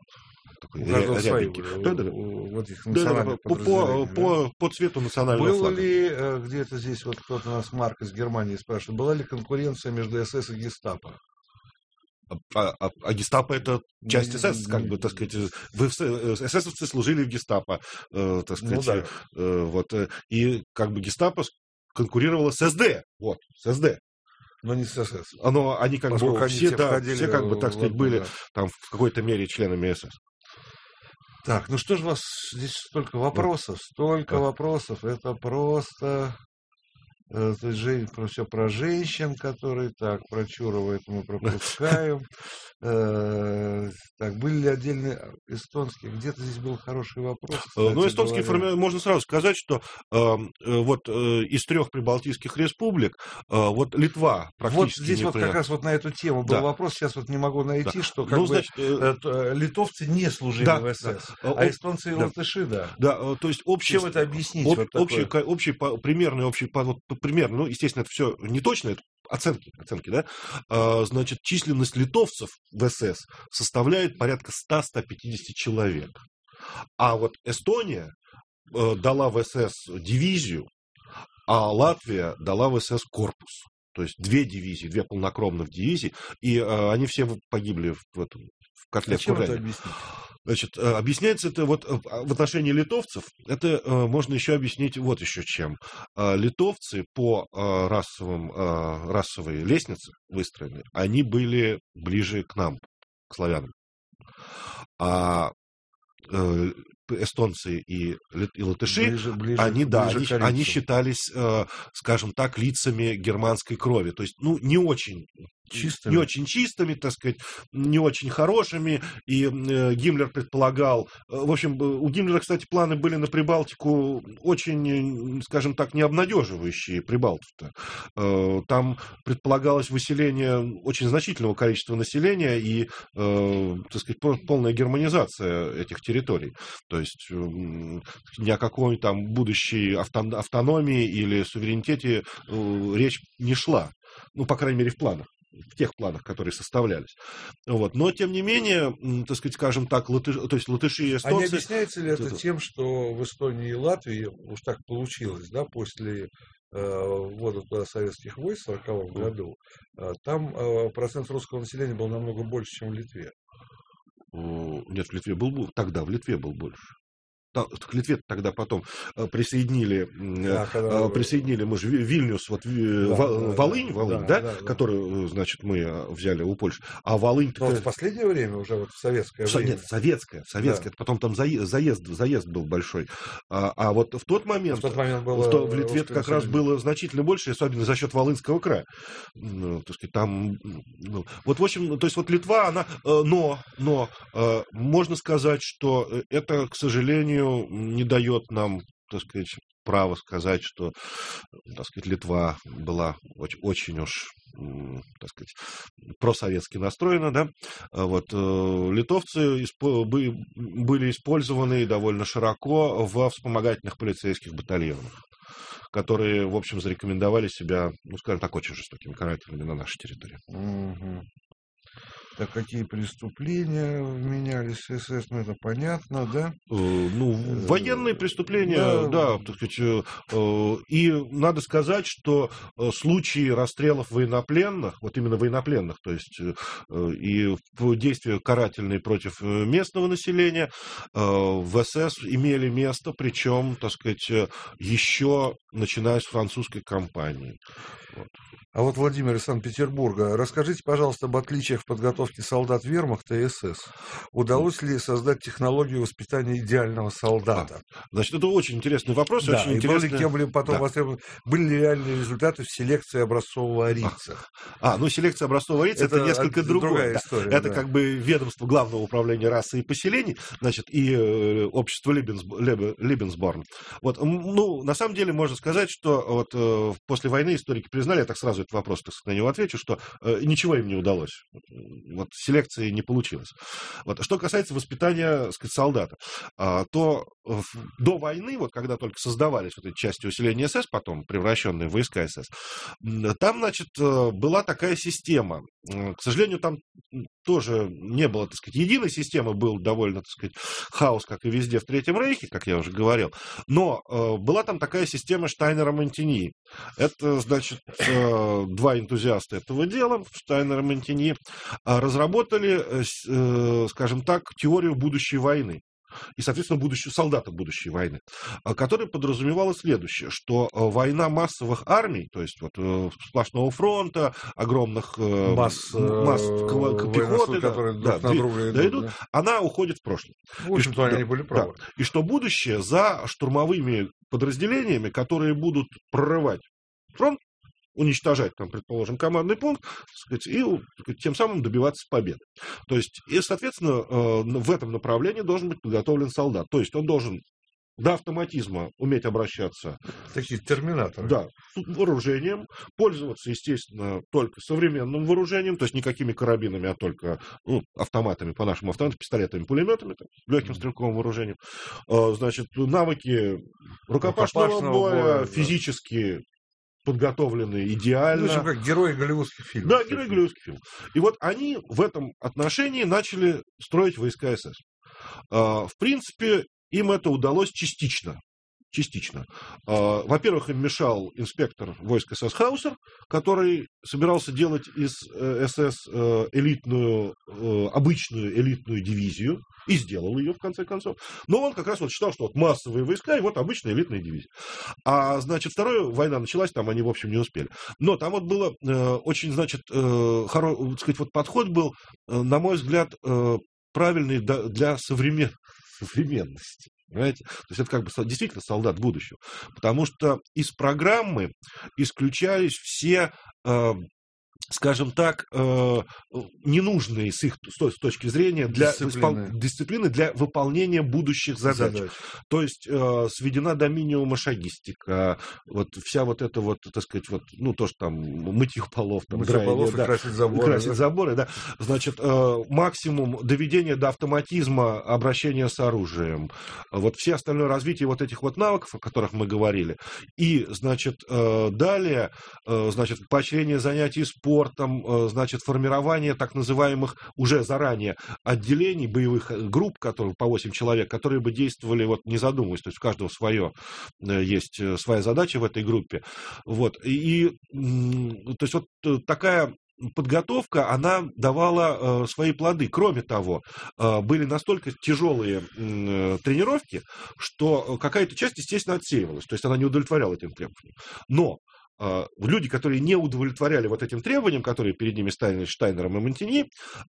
У каждого свои, да, да, да. Вот их да, да, по, по, да? по, по цвету национального Было флага. ли, где-то здесь, вот кто-то нас, Марк из Германии спрашивает, была ли конкуренция между СС и Гестапо? А, а, а гестапо это часть СС, как бы, так сказать, вы, эсэсовцы служили в гестапо, э, так сказать, ну, да. э, вот, и как бы гестапо конкурировало с СД, вот, с СД. Но не с СС. Оно, они как Поскольку бы они все, все, да, все как бы, так сказать, в, были да. там в какой-то мере членами СС. Так, ну что же у вас здесь столько вопросов, столько а. вопросов, это просто... То есть же, про, все про женщин, которые так, про Чурова это мы пропускаем. Так, были ли отдельные эстонские? Где-то здесь был хороший вопрос. Ну, эстонские форми... можно сразу сказать, что э, вот э, из трех прибалтийских республик э, вот Литва практически вот здесь не вот при... как раз вот на эту тему был да. вопрос, сейчас вот не могу найти, да. что как ну, бы значит, э... литовцы не служили да, в СС, да. а эстонцы и да. латыши, да. Да, то есть общий... Чем это объяснить? Об... Вот общий, общий, примерный, общий, вот, примерно, ну, естественно, это все не точно, это оценки, оценки, да, а, значит, численность литовцев в СС составляет порядка сто-сто пятьдесят человек. А вот Эстония э, дала в СС дивизию, а Латвия дала в СС корпус. То есть две дивизии, две полнокровных дивизии, и э, они все погибли в, в, этом, в котле. А чем это объяснить? Значит, объясняется это вот в отношении литовцев, это можно еще объяснить вот еще чем. Литовцы по расовым, расовой лестнице выстроены, они были ближе к нам, к славянам. А эстонцы и, и латыши, ближе, ближе, они, да, ближе они, они считались, скажем так, лицами германской крови. То есть, ну, не очень... Чистыми. Не очень чистыми, так сказать, не очень хорошими, и э, Гиммлер предполагал, э, в общем, у Гиммлера, кстати, планы были на Прибалтику очень, скажем так, необнадеживающие прибалтов-то. Э, там предполагалось выселение очень значительного количества населения и, э, так сказать, полная германизация этих территорий. То есть э, ни о какой там будущей авто- автономии или суверенитете э, речь не шла. Ну, по крайней мере, в планах. В тех планах, которые составлялись. Вот. Но, тем не менее, так сказать, скажем так, латыш... то есть латыши и эстонцы... А не объясняется ли это тем, что в Эстонии и Латвии уж так получилось, да, после э, ввода туда советских войск в сороковом году, э, там э, процент русского населения был намного больше, чем в Литве? Нет, в Литве был... Тогда в Литве был больше. К Литве тогда потом присоединили, да, когда... присоединили мы же Вильнюс, вот, да, Волынь, да, Волынь, да, да, да, которую, значит, мы взяли у Польши. А Волынь... Но вот в последнее время, уже вот в советское время. Нет, советское, советское. Да. Потом там заезд, заезд был большой. А, а вот в тот момент... В, тот момент было в, в Литве как раз было значительно больше, особенно за счет Волынского края. Ну, так сказать, там... Ну, вот, в общем, то есть вот Литва, она... Но, но можно сказать, что это, к сожалению, не дает нам, так сказать, права сказать, что, так сказать, Литва была очень, очень уж, так сказать, просоветски настроена, да. Вот, литовцы были использованы довольно широко в вспомогательных полицейских батальонах, которые, в общем, зарекомендовали себя, ну, скажем так, очень жестокими карателями на нашей территории. Угу. Так какие преступления вменялись в СС, ну это понятно, да? Ну, военные преступления, да, да, так сказать, и надо сказать, что случаи расстрелов военнопленных, вот именно военнопленных, то есть и действия карательные против местного населения в СС имели место, причем, так сказать, еще начиная с французской кампании. Вот. А вот Владимир из Санкт-Петербурга, расскажите, пожалуйста, об отличиях в подготовке солдат вермахта и СС. Удалось ли создать технологию воспитания идеального солдата? А, значит, это очень интересный вопрос. Да, очень и интересный... были, кем были потом да. востребованы, были ли реальные результаты в селекции образцового арийца? А, ну селекция образцового арийца это, это несколько другое. Да. История, это да. как бы ведомство Главного управления расы и поселений, значит, и э, общество Либенс, Либенсборн. Вот, ну, на самом деле можно сказать, что вот э, после войны историки признали, я так сразу этот вопрос, так сказать, на него отвечу, что э, ничего им не удалось. Вот селекции не получилось. Вот. Что касается воспитания, так сказать, солдата, э, то в, до войны, вот когда только создавались вот эти части усиления СС, потом превращенные в войска СС, там, значит, была такая система. К сожалению, там тоже не было, так сказать, единой системы, был довольно, так сказать, хаос, как и везде в Третьем Рейхе, как я уже говорил. Но э, была там такая система Штайнера-Монтеньи. Это, значит, э, два энтузиаста этого дела, Штайнер и Монтеньи, э, разработали, э, скажем так, теорию будущей войны. И, соответственно, будущего, солдата будущей войны, которая подразумевала следующее, что война массовых армий, то есть вот сплошного фронта, огромных масс, масс пехоты, которые да, друг на друга идут, идут, да? Она уходит в прошлое. В общем-то, они да, были правы. Да. И что будущее за штурмовыми подразделениями, которые будут прорывать фронт, уничтожать, там, предположим, командный пункт, так сказать, и так сказать, тем самым добиваться победы. То есть, и, соответственно, в этом направлении должен быть подготовлен солдат. То есть, он должен до автоматизма уметь обращаться. Такие терминаторы. Да, с вооружением, пользоваться, естественно, только современным вооружением, то есть, не какими карабинами, а только ну, автоматами, по нашим автоматам, пистолетами, пулеметами, там, легким mm-hmm. стрелковым вооружением. Значит, навыки рукопашного, рукопашного боя, боя, физически... подготовлены идеально. Ну, в общем, как герои голливудских фильмов. Да, герои голливудских фильмов. И вот они в этом отношении начали строить войска СС. В принципе, им это удалось частично. Частично. Во-первых, им мешал инспектор войск СС Хаусер, который собирался делать из СС элитную, обычную элитную дивизию, и сделал ее, в конце концов. Но он как раз вот считал, что вот массовые войска и вот обычная элитная дивизия. А, значит, вторая война началась, там они, в общем, не успели. Но там вот было э, очень, значит, э, хоро, так сказать, вот подход был, э, на мой взгляд, э, правильный для современ... современности. Понимаете? То есть это как бы действительно солдат будущего. Потому что из программы исключались все... Э, скажем так, э, ненужные с их с точки зрения для дисциплины, дисциплины для выполнения будущих задач. задач. То есть э, сведена до минимума шагистика, вот вся вот эта вот, так сказать, вот, ну, то, что там мытье полов, там, мытье драение, полов и да, красить заборы. Красить да? заборы, да. Значит, э, максимум доведения до автоматизма обращения с оружием. Вот все остальное развитие вот этих вот навыков, о которых мы говорили. И, значит, э, далее, э, значит, поощрение занятий спортом, спортом, значит, формирование так называемых уже заранее отделений, боевых групп, которые по восемь человек, которые бы действовали, вот, не задумываясь, то есть у каждого свое, есть своя задача в этой группе. Вот. И, то есть, вот такая подготовка, она давала э, свои плоды. Кроме того, э, были настолько тяжелые э, тренировки, что какая-то часть, естественно, отсеивалась. То есть она не удовлетворяла этим требованиям. Но люди, которые не удовлетворяли вот этим требованиям, которые перед ними ставили Штайнером и Монтеньи,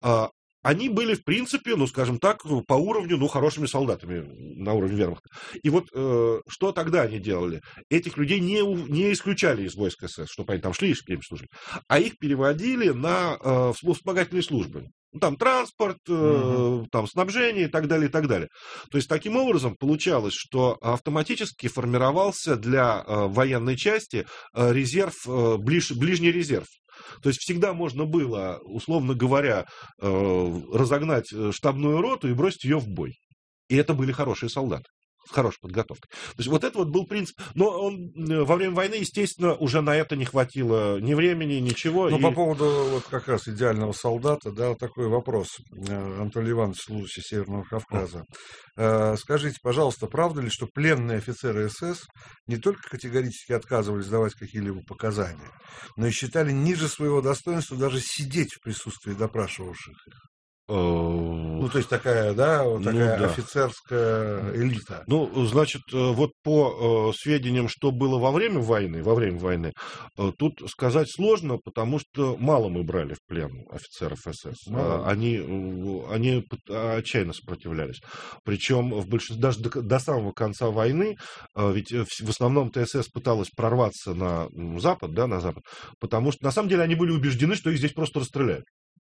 они были, в принципе, ну, скажем так, по уровню, ну, хорошими солдатами на уровне вермахта. И вот что тогда они делали? Этих людей не, не исключали из войск СС, чтобы они там шли и служили, а их переводили на вспомогательные службы. Там транспорт, uh-huh. там снабжение и так далее, и так далее. То есть, таким образом, получалось, что автоматически формировался для э, военной части э, резерв, э, ближ, ближний резерв. То есть, всегда можно было, условно говоря, э, разогнать штабную роту и бросить ее в бой. И это были хорошие солдаты. С хорошей подготовкой. То есть, вот это вот был принцип. Но он во время войны, естественно, уже на это не хватило ни времени, ничего. Ну, и... по поводу вот как раз идеального солдата, да, вот такой вопрос. Анатолий Иванович, служащий Северного Кавказа. Mm. Скажите, пожалуйста, правда ли, что пленные офицеры СС не только категорически отказывались давать какие-либо показания, но и считали ниже своего достоинства даже сидеть в присутствии допрашивавших их? Ну, то есть такая, да, вот такая ну, да. офицерская элита. Ну, значит, вот по э, сведениям, что было во время войны, во время войны, э, тут сказать сложно, потому что мало мы брали в плен офицеров СС. Э, они, они отчаянно сопротивлялись. Причем в большинстве, даже до, до самого конца войны, э, ведь в основном-то СС пыталась прорваться на Запад, да, на Запад, потому что на самом деле они были убеждены, что их здесь просто расстреляют.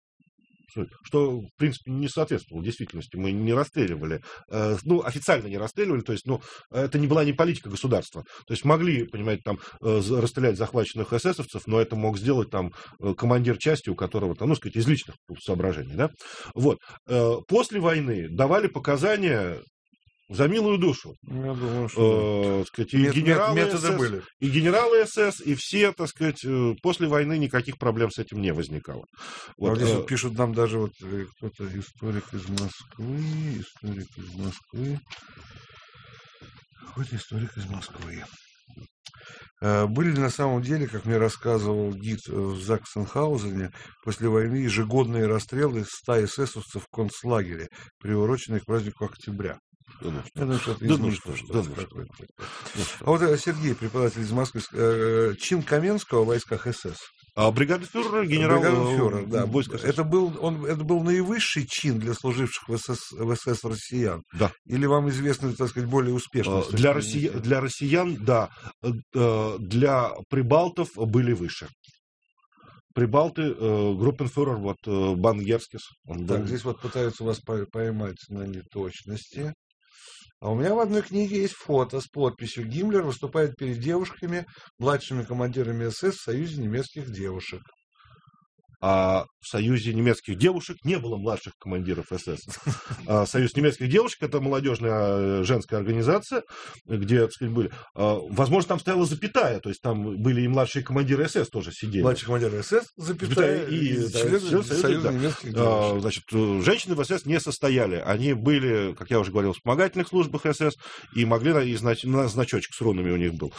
Что, в принципе, не соответствовало действительности. Мы не расстреливали, э, ну, официально не расстреливали, то есть, ну, это не была не политика государства. То есть, могли, понимаете, там, э, расстрелять захваченных эсэсовцев, но это мог сделать, там, командир части, у которого, там, ну, сказать, из личных соображений, да. Вот. Э, после войны давали показания За милую душу. Я думаю, что Э, сказать, и Мет- генералы методы СС, были. и генералы СС, и все, так сказать, э, после войны никаких проблем с этим не возникало. А Вот, вот здесь э, вот пишут нам даже вот э, кто-то, историк из Москвы, историк из Москвы, какой-то историк из Москвы. Э, Были ли на самом деле, как мне рассказывал гид э, в Заксенхаузене, после войны ежегодные расстрелы ста эсэсовцев в концлагере, приуроченные к празднику октября? да ну Я что, думаю, что это да из ну Москвы что, что-то да ну что. какое-то. ну что. А вот э, Сергей, преподаватель из Москвы, э, чин Каменского в войсках СС. А бригаденфюрер, генерал Бригаденфюрер, э, да. войск СС. Это был, он, это был наивысший чин для служивших в СС, в СС россиян? Да. Или вам известны, так сказать, более успешные? Э, с точки Для, зрения россия- тела? для россиян, да. Э, э, Для прибалтов были выше. Прибалты, э, группенфюрер, вот, э, Бангерскис. Он Так, был- здесь вот пытаются вас по- поймать на неточности. А у меня в одной книге есть фото с подписью: Гиммлер выступает перед девушками, младшими командирами СС в Союзе немецких девушек. А в Союзе немецких девушек не было младших командиров СС. А Союз немецких девушек — это молодежная женская организация, где, так сказать, были... а, Возможно, там стояла запятая, то есть там были и младшие командиры СС тоже сидели. Младший командир СС, запятая, Запятая, и, и да, члены член Союза, Союза да. немецких А, девушек. Значит, э, женщины в СС не состояли. Они были, как я уже говорил, в вспомогательных службах СС и могли, на- и знач- на значочек с рунами у них был.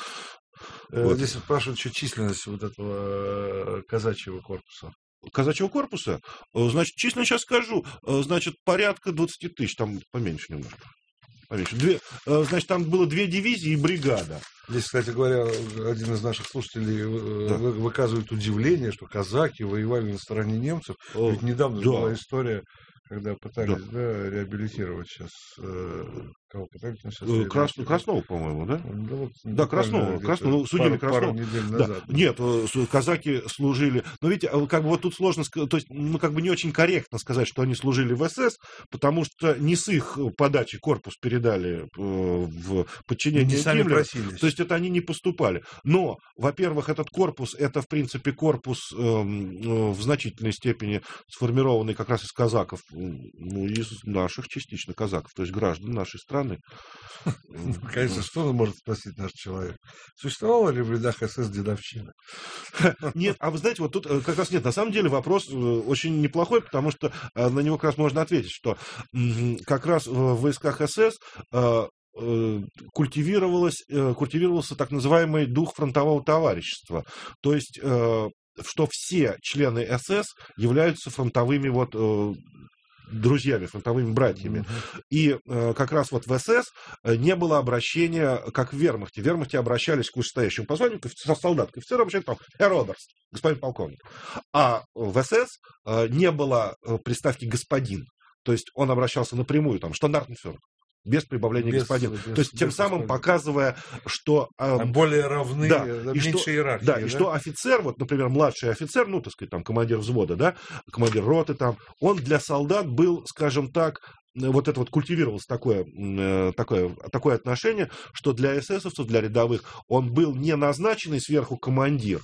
Э, вот. Здесь спрашивают еще численность вот этого э, казачьего корпуса. Казачьего корпуса, э, значит, численно сейчас скажу, э, значит, порядка двадцать тысяч, там поменьше немножко. Поменьше. Две, э, значит, там было две дивизии и бригада. Здесь, кстати говоря, один из наших слушателей э, Да. вы- выказывает удивление, что казаки воевали на стороне немцев. Э, Ведь недавно да. была история, когда пытались да, реабилитировать сейчас. э, Кого пытались ну, сейчас Э, Крас- реабилитировать? Краснова, по-моему, да? Да, вот Да, буквально Краснова, где-то Краснова, ну, судили пару, пару Краснова. недель Да. назад. Нет, э, с- казаки служили. Но видите, э, как бы вот тут сложно сказать, то есть, ну, как бы не очень корректно сказать, что они служили в СС, потому что не с их подачи корпус передали э, в подчинение Не сами Гиммлера. просились. То есть это они не поступали. Но, во-первых, этот корпус, это, в принципе, корпус эм, э, в значительной степени сформированный как раз из казаков, м, ну, из наших частично казаков, то есть граждан нашей страны. Ну, конечно, что может спросить наш человек? Существовала ли в рядах СС дедовщина? Нет, а вы знаете, вот тут э, как раз нет. На самом деле вопрос э, очень неплохой, потому что э, на него как раз можно ответить, что м, как раз в войсках СС э, э, культивировалось, э, культивировался так называемый дух фронтового товарищества. То есть, э, что все члены СС являются фронтовыми вот э, друзьями, фронтовыми братьями. И э, как раз вот в СС э, не было обращения, как в вермахте. В вермахте обращались к вышестоящему по званию, к офицеру, солдат, к офицеру обращались там, «Herr Oberst», господин полковник. А в СС э, не было э, приставки «господин». То есть он обращался напрямую, там, «Штандартенфюрер», без прибавления Без- «господин». без- То есть тем без самым «господин». показывая, что... э, А более равны, да, да, и меньше что- иерархии. Да, и что офицер, вот, например, младший офицер, ну, так сказать, там, командир взвода, да, командир роты там, он для солдат был, скажем так, э, вот это вот культивировалось такое, м, э, такое, такое отношение, что для эсэсовцев, для рядовых, он был не назначенный сверху командир,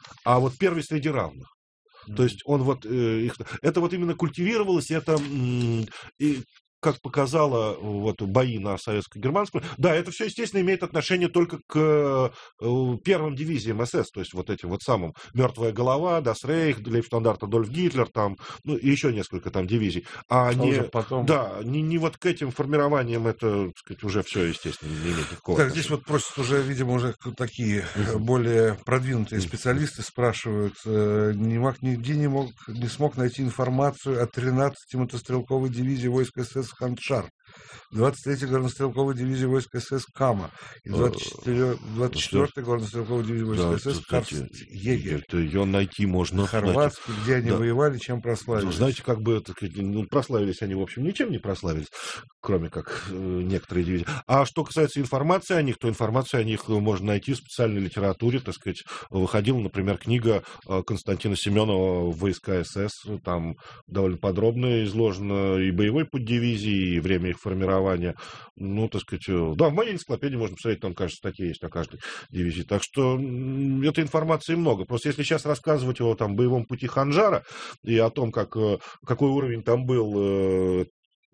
а вот первый среди равных. То есть он вот э, их, это вот именно культивировалось, это м, и как показало вот бои на советско-германском, да, это все, естественно, имеет отношение только к э, первым дивизиям СС, то есть вот этим вот самым «Мертвая голова», «Das Reich», «Лейбштандарт Адольф Гитлер», там, ну, и еще несколько там дивизий. А, А не, уже потом... да, не, не вот к этим формированиям это, так сказать, уже все, естественно, не имеет никакого Так, отношения. здесь вот просят уже, видимо, уже такие Мгм. более продвинутые Мгм. специалисты спрашивают, э, не мог, нигде не, мог, не смог найти информацию о тринадцатой мотострелковой дивизии войск СС «Ханшар», двадцать третьей горнострелковой дивизии войск СС «Кама» и двадцать четвёртой горнострелковой дивизии войск Да, СС кстати, «Карстъегерь». это ее найти можно. Хорватский, где они да. воевали, чем Ну, прославились. знаете, как бы, так сказать, ну, прославились они, в общем, ничем не прославились, кроме как э, некоторые дивизии. А что касается информации о них, то информацию о них можно найти в специальной литературе, так сказать. Выходила, например, книга э, Константина Семенова «Войска СС», там довольно подробно изложено и боевой путь дивизии, и время их формирования. Ну, так сказать, э, да, в моей энциклопедии можно посмотреть, там, кажется, статьи есть о каждой дивизии. Так что м, этой информации много. Просто если сейчас рассказывать о там, боевом пути Ханжара и о том, как, э, какой уровень там был э,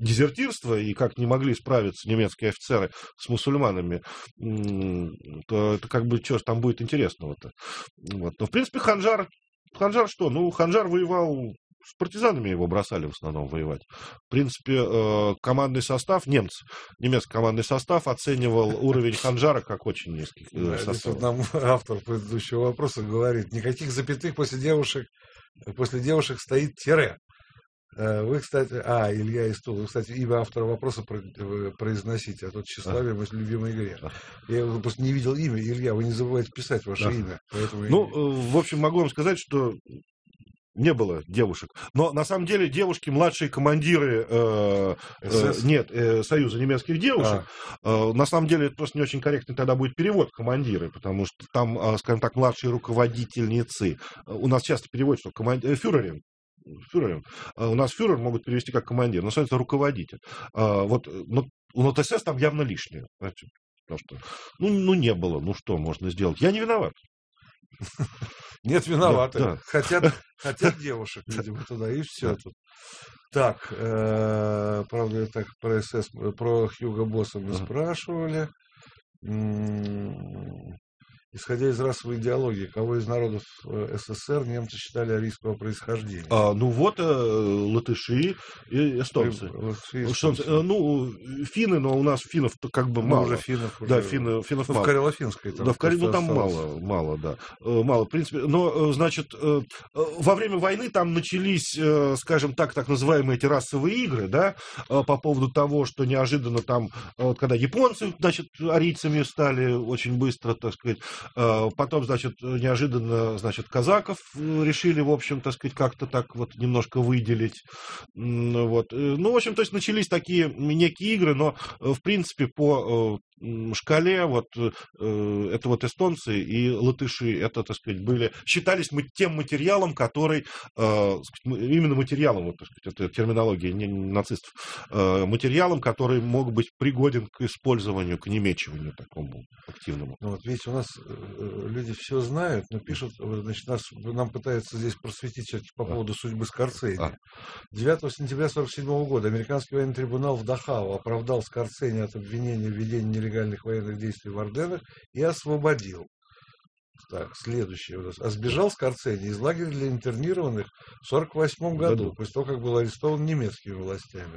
дезертирство и как не могли справиться немецкие офицеры с мусульманами, то это как бы что там будет интересного-то. Вот. Но, в принципе, Ханжар, Ханжар что? Ну, Ханжар воевал... С партизанами его бросали в основном воевать. В принципе, командный состав, немцы, немецкий командный состав оценивал уровень Ханжара как очень низкий. Да, здесь вот нам автор предыдущего вопроса говорит, никаких запятых после девушек, после девушек стоит тире. Вы, кстати, а, Илья из Тулы, вы, кстати, имя автора вопроса произносите, а то тщеславие мой любимый грех. Я просто не видел имя. Илья, вы не забывайте писать ваше да. имя. Поэтому... Ну, в общем, могу вам сказать, что не было девушек. Но на самом деле девушки, младшие командиры э, э, нет, э, Союза немецких девушек, а. э, на самом деле это просто не очень корректный тогда будет перевод командиры, потому что там, э, скажем так, младшие руководительницы. У нас часто переводят, что командир, э, фюрерин. Фюрерин. Э, у нас фюрер могут перевести как командир, но это руководитель. Э, вот, но у НТСС там явно лишнее. Знаете, потому что, ну, ну, не было, ну что можно сделать? Я не виноват. Нет, виноваты. Да, да. Хотят, хотят девушек, видимо, туда, и все да. тут. Так, э, правда, так про СС, про Хьюго Босса мы uh-huh. спрашивали. М-м- Исходя из расовой идеологии, кого из народов СССР немцы считали арийского происхождения? А, ну вот э, латыши и эстонцы. Латыши, эстонцы. Э, ну, финны, но у нас финнов как бы ну, мало. Уже финнов, да, уже... финны, финнов ну, мало. В Карело-Финской там. Да, в Карело, ну, там мало, мало, да. Мало, в принципе. Но, значит, во время войны там начались, скажем так, так называемые эти расовые игры, да, по поводу того, что неожиданно там, когда японцы, значит, арийцами стали очень быстро, так сказать. Потом, значит, неожиданно, значит, казаков решили, в общем, так сказать, как-то так вот немножко выделить. Вот. Ну, в общем, то есть начались такие некие игры, но, в принципе, по шкале вот э, это вот эстонцы и латыши, это, так сказать, были, считались мы тем материалом, который, э, именно материалом, вот, так сказать, это терминология не нацистов, э, материалом, который мог быть пригоден к использованию, к немечиванию такому активному. Ну, вот видите, у нас э, люди все знают, но пишут, значит, нас, нам пытаются здесь просветить по поводу а. судьбы Скорцени. А. девятого сентября сорок седьмого года американский военный трибунал в Дахау оправдал Скорцени от обвинения в ведении нелегальных военных действий в Арденнах и освободил. Так, следующее у нас. А сбежал Скорцени из лагеря для интернированных в сорок восьмом году, после того, как был арестован немецкими властями.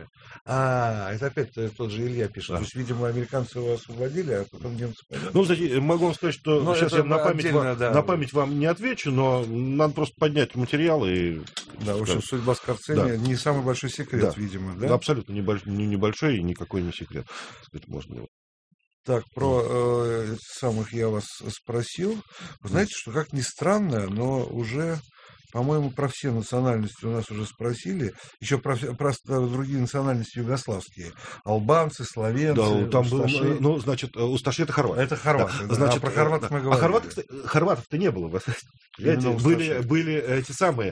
А, это опять тот же Илья пишет. А. То есть, видимо, американцы его освободили, а потом немцы... Ну, кстати, могу вам сказать, что но сейчас я на память, вам, да, на память вам не отвечу, но надо просто поднять материалы и... Да, в общем, судьба Скорцени да. не самый большой секрет, да. видимо, да? Абсолютно небольшой и никакой не секрет. Сказать, можно... Так, про э, самых я вас спросил. Вы знаете, что, как ни странно, но уже, по-моему, про все национальности у нас уже спросили. Еще про, про другие национальности югославские. Албанцы, словенцы, да, там усташи. Был, ну, значит, усташи — это хорваты. Это хорваты, да. Да. Значит, а про хорватов да. мы говорили. А хорватов, хорватов-то не было. Были, были эти самые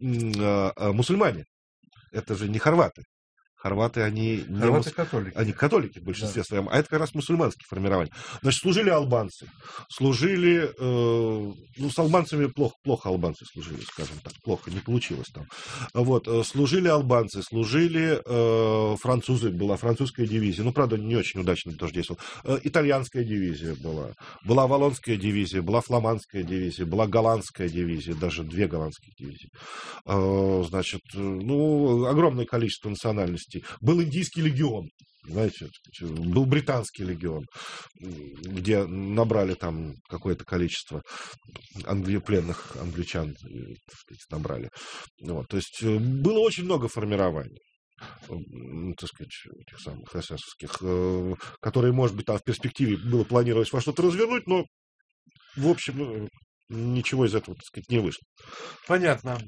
э, мусульмане. Это же не хорваты. Хорваты, они... Хорваты не, католики. Они католики в большинстве да. своем, а это как раз мусульманские формирования. Значит, служили албанцы, служили... Э, ну, с албанцами плохо, плохо албанцы служили, скажем так, плохо, не получилось там. Вот, служили албанцы, служили э, французы, была французская дивизия, ну, правда, не очень удачно тоже действовала. Э, итальянская дивизия была, была валлонская дивизия, была фламандская дивизия, была голландская дивизия, даже две голландские дивизии. Э, значит, ну, огромное количество национальностей. Был индийский легион, знаете, был британский легион, где набрали там какое-то количество англи... пленных англичан, набрали. Вот, то есть было очень много формирований, так сказать, этих самых эсэсовских, которые, может быть, там в перспективе было планировалось во что-то развернуть, но в общем... Ничего из этого, так сказать, не вышло. Понятно.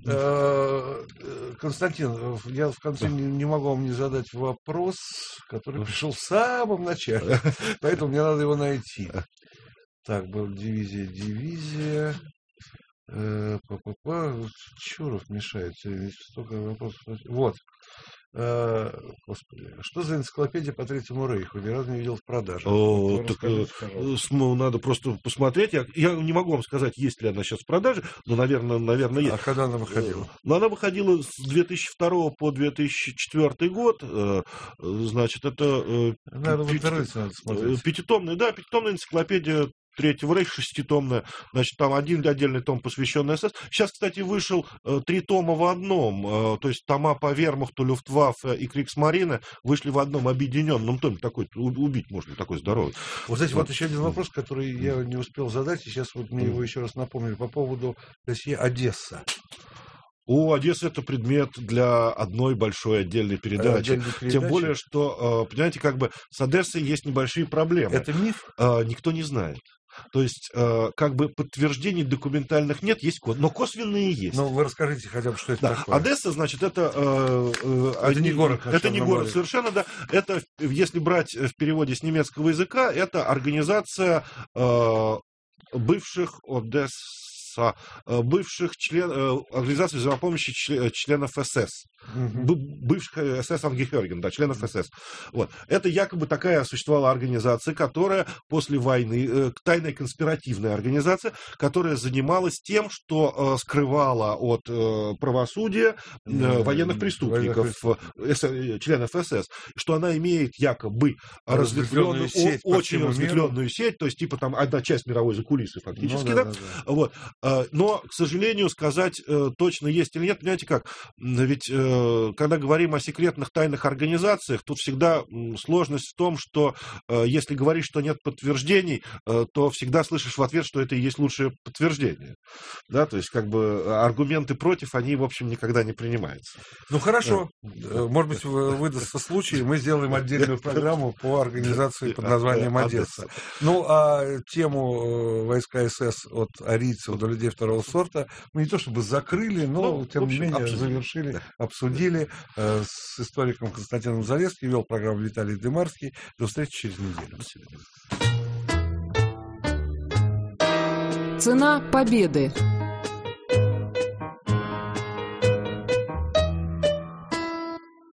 Константин, я в конце не, не могу вам не задать вопрос, который пришел в самом начале, поэтому мне надо его найти. Так, был дивизия, дивизия. Чуров мешает. Столько вопросов. Вот. э, господи, что за энциклопедия по Третьему Рейху? Ни разу не видел в продаже. О, Вот так, расскажите, э, пожалуйста. см- надо просто посмотреть. Я, я не могу вам сказать, есть ли она сейчас в продаже, но, наверное, наверное есть. А когда она выходила? Э, Но она выходила с две тысячи второго по две тысячи четвёртый год. э, э, Значит, это э, Надо в пяти- интернете надо э, смотреть. пятитомная, да, пятитомная энциклопедия Третьего Рейха, шеститомная. Значит, там один отдельный том, посвященный СС. Сейчас, кстати, вышел э, три тома в одном. Э, то есть тома по Вермахту, Люфтваффе и Криксмарине вышли в одном объединенном томе. Такой у- убить можно, такой здоровый. Вот, знаете, Вот. вот еще один вопрос, который я не успел задать, и сейчас вот мне его еще раз напомнили, по поводу досье Одесса. О, Одесса — это предмет для одной большой отдельной передачи. Отдельной Тем передачи. более, что, э, понимаете, как бы с Одессой есть небольшие проблемы. Это миф? Э, Никто не знает. То есть, э, как бы подтверждений документальных нет, есть кос- но косвенные есть. Ну, вы расскажите хотя бы, что это Да. такое. Одесса, значит, это... э, э, Это не одни- город на Это не Черном город море. совершенно, да. Это, если брать в переводе с немецкого языка, это организация э, бывших Одесса, э, бывших член, э, организации взаимопомощи чле- членов СС. Мгм. Б- бывших эс-эс-ангехёриген, да, членов СС. Вот. Это якобы такая существовала организация, которая после войны, э, тайная конспиративная организация, которая занималась тем, что э, скрывала от э, правосудия э, М, военных преступников, э, эс- э, членов СС, что она имеет якобы Разветвленную разветвленную, сеть о- по очень всему разветвленную сеть, то есть типа там одна часть мировой закулисы фактически, Ну, да, да, да, да. вот. Э, Но, к сожалению, сказать э, точно есть или нет, понимаете как, М, ведь э, когда говорим о секретных тайных организациях, тут всегда м, сложность в том, что э, если говоришь, что нет подтверждений, э, то всегда слышишь в ответ, что это и есть лучшее подтверждение. Да, то есть как бы аргументы против, они, в общем, никогда не принимаются. Ну, хорошо. Э, Может быть, вы- выдастся случай, и мы сделаем отдельную программу по организации под названием Одесса. Ну, а тему э, войска СС от арийцев до людей второго сорта мы не то чтобы закрыли, но, Ну, тем в общем, не менее, обсудили. завершили, Да. обсудили э, с историком Константином Залесским, вел программу Виталий Дымарский. До встречи через неделю. Цена победы.